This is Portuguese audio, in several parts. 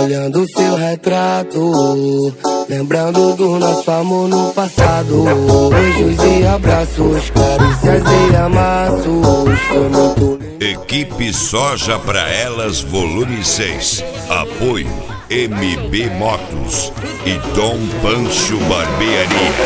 olhando seu retrato, lembrando do nosso amor no passado. Beijos e abraços, carícias e amassos, foi muito lindo. Equipe Soja pra Elas Volume 6. Apoio MB Motos e Dom Pancho Barbearia.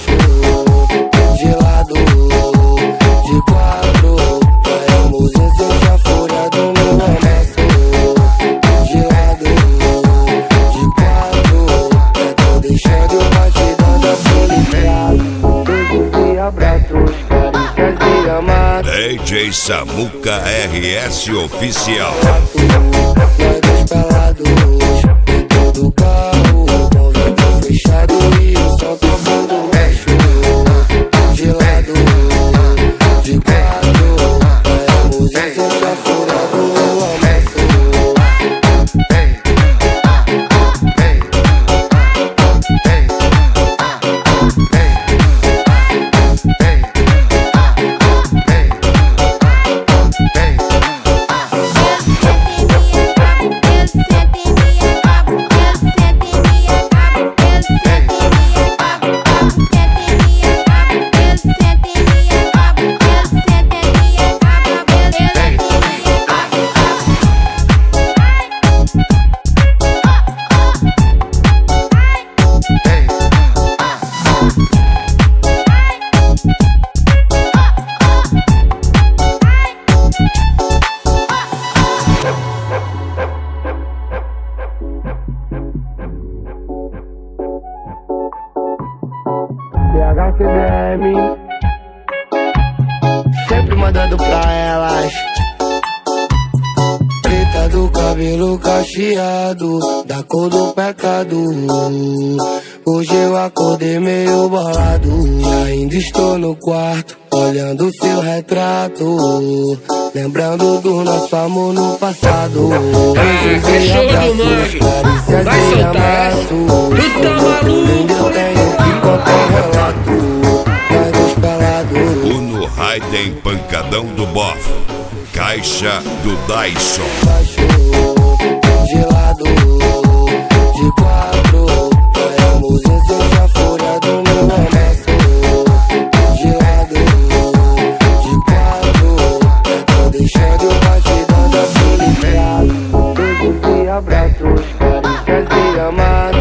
Gelado, de quatro, vamos ensejar a fúria do meu abraço. Gelado, de quatro, tô deixando o batidão da solidão. Beijos e abraços, carícias e amados. DJ Samuca RS Oficial. Nós pelados, dentro do carro, com o vidro fechado e o som tocando baixo. Gelado, de quatro, vamos encher a fúria do almoço. DHCDM, sempre mandando pra elas. Preta do cabelo cacheado, da cor do pecado. Hoje eu acordei meio bolado e ainda estou no quarto, olhando seu retrato, lembrando do nosso amor no passado. Beijos e abraços, carícias e amassos. Tu tá maluco? Eu tenho que contar um relato. Nós pelados. Uno Raiden Pancadão do Bofo. Caixa do Dyson. Baixo, gelado, de quatro, vamos ensejar a fúria do meu abraço. Gelado, de quatro, tô deixando o batidão da solidão. Beijos e abraços, carícias e amados.